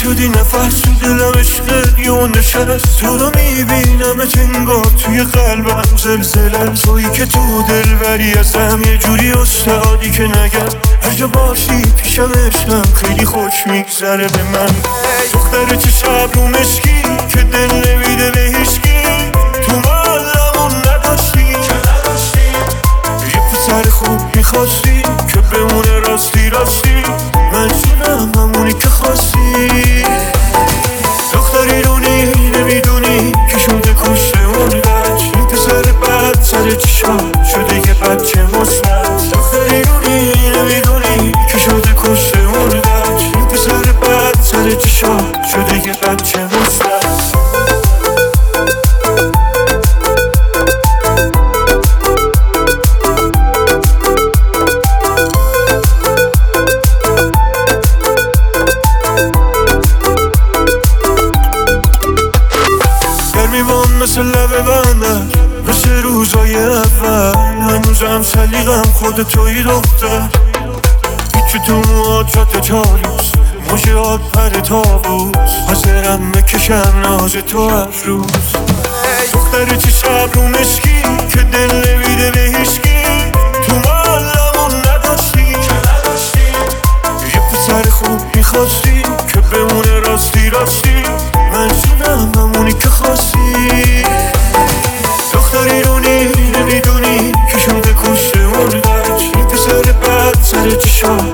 شدی نفس تو دلم عشقت یه نشست. تو رو میبینم انگار توی قلبم زلزله. تویی که تو دلبری ازم یه جوری استادی که نگم هر جا باشی پیشم عشقم خیلی خوش میگذره به من. دختر چه شب رو مشکی که دل نمیده به هیچکی. تو مالمون نداشتی یه پسر خوب میخواستی که بمونه راستی راستی. من شدم همونی که خواستی. دختری رونی نمیدونی که شده کشته مردش. این پسر بد سر چشام شده یه بچه مستد. دختری رونی نمیدونی که شده کشته مردش. این پسر بد سر چشام شده یه بچه مستد. مثل لبه بندر مثل روزای اول. هنوزم سلیقم خود توی دختر. هیچی تو موهات شده چالوس موجهات پر تابوس. حاضرم بکشم ناز تو هر روز. دختر چه شب رو مشکی که دل نمیده به هیچکی. تو مالمون نداشتی یه پسر خوب میخواستی که بمونه راستی راستی. من شدم همونی که خواستی. دختری رونی نمیدونی که شده کشته مردش. این پسر بد سر چشام